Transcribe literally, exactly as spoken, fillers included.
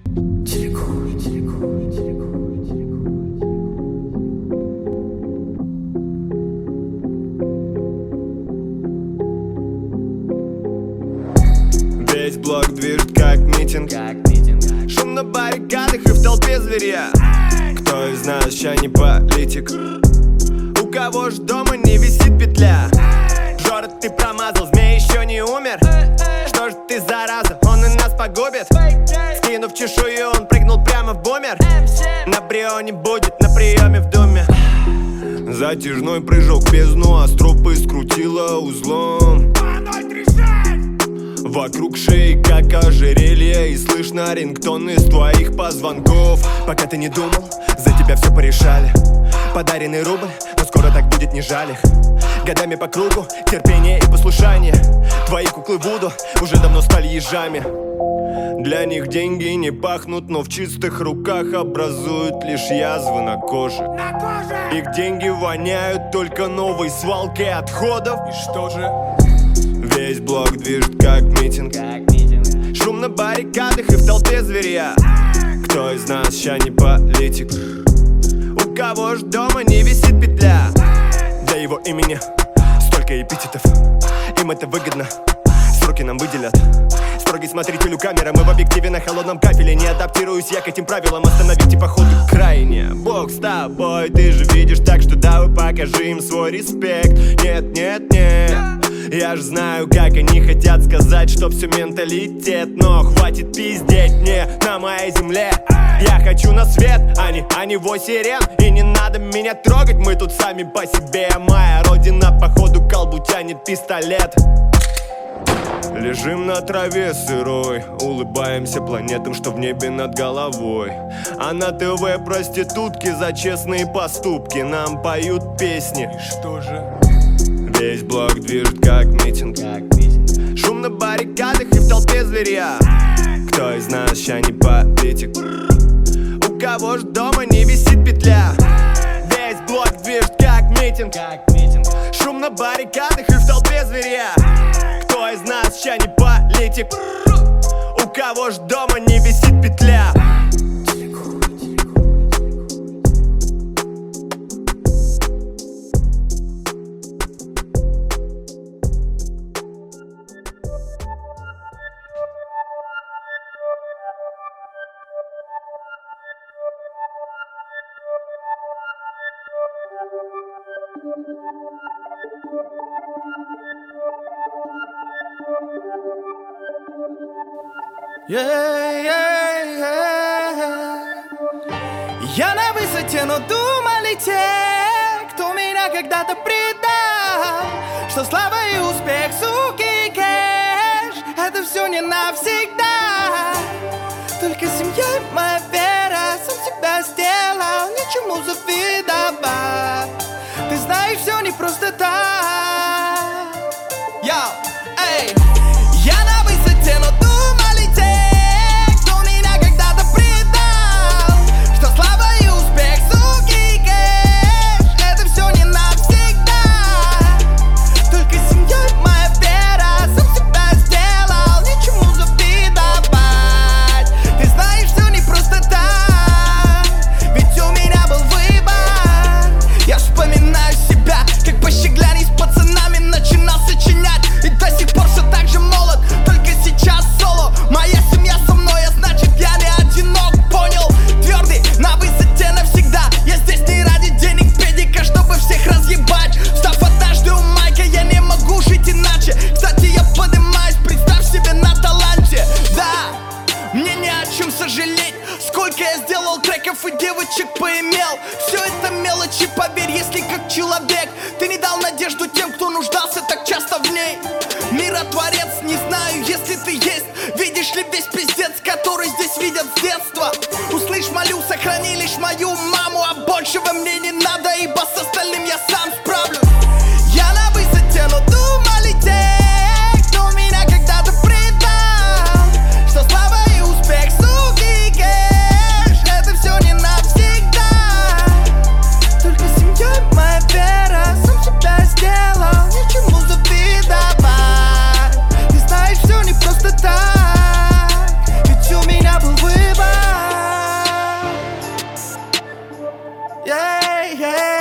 Весь блок движет как митинг, как митинг. Шум на баррикадах и в толпе зверя. Кто из нас ща не политик? У кого ж дома не висит петля? Жора, ты промазал, змей еще не умер. Что ж ты, зараза, он и нас погубит. Скинув чешую, он прыгнул прямо в бумер. На брио не будет, на приеме в доме. Затяжной прыжок в бездну, а стропы скрутила узлом. Вокруг шеи как ожерелье, и слышно рингтон из твоих позвонков. Пока ты не думал, за тебя все порешали. Подаренный рубль, но скоро так будет, не жаль их. Годами по кругу, терпение и послушание. Твои куклы Вуду уже давно стали ежами. Для них деньги не пахнут, но в чистых руках образуют лишь язвы на коже. На коже! Их деньги воняют только новой свалкой отходов. И что же? Весь блок движет как митинг, как митинг. Шум на баррикадах и в толпе зверя. Кто из нас ща не политик? У кого ж дома не висит петля? Для его имени столько эпитетов. Им это выгодно, сроки нам выделят. Строгий смотрителю камеры, мы в объективе на холодном кафеле. Не адаптируюсь я к этим правилам, остановите походу крайне. Бог с тобой, ты же видишь, так что давай покажи им свой респект. Нет, нет, нет, я ж знаю, как они хотят сказать, что все менталитет. Но хватит пиздеть мне на моей земле. Я хочу на свет, а не, а не вой сирен. И не надо меня трогать, мы тут сами по себе. Моя родина походу колбу тянет пистолет. Лежим на траве сырой, улыбаемся планетам, что в небе над головой. А на ТВ проститутки за честные поступки нам поют песни. И что же? Весь блок движет как митинг, как митинг. Шум на баррикадах и в толпе зверя. Кто из нас ща не политик? У кого ж дома не висит петля? Весь блок движет как митинг, как митинг. Шум на баррикадах и в толпе зверя. Кто из нас ща не политик? У кого ж дома не висит петля? Yeah, yeah, yeah. Я на высоте, но думали те, кто меня когда-то предал, что слава и успех, суки и кэш, это все не навсегда. Только семья и моя вера, сам себя сделал, ничему завидовать. Ты знаешь, все не просто так. Йоу, эй. Я на высоте, но думали те, кто меня когда-то предал, что слава и успех, суки и кэш, это все не навсегда. Только семья и моя вера, сам себя сделал, ничему завидовать. Ты знаешь, все не просто так, ведь у меня был выбор. Я вспоминаю себя, как по щегляне с пацанами начинал сочинять, и до сих пор все так же молод, только сейчас соло. Моя семья со мной, а значит я не одинок, понял? Твердый, на высоте навсегда. Я здесь не ради денег, педика, чтобы всех разъебать. Встав однажды у майка, я не могу жить иначе. Кстати, я поднимаюсь, представь себе, на таланте. Да, мне не о чем сожалеть. Сколько я сделал треков и девочек поимел. Все это мелочи, поверь, если как человек ты не дал надежду тем, кто нуждался так часто в ней. Миротворец, не знаю, если ты есть. Видишь ли весь пиздец, который здесь видят с детства? Услышь, молю, сохрани лишь мою маму, а большего мне не надо, ибо с остальным я сам справлюсь. Я на высоте, но думали те, кто меня когда-то предал, что слава и успех, суки и кэш, это все не навсегда. Только семья и моя вера, сам себя сделал, ничему завидовать. Ты знаешь, все не просто так, yeah, yeah.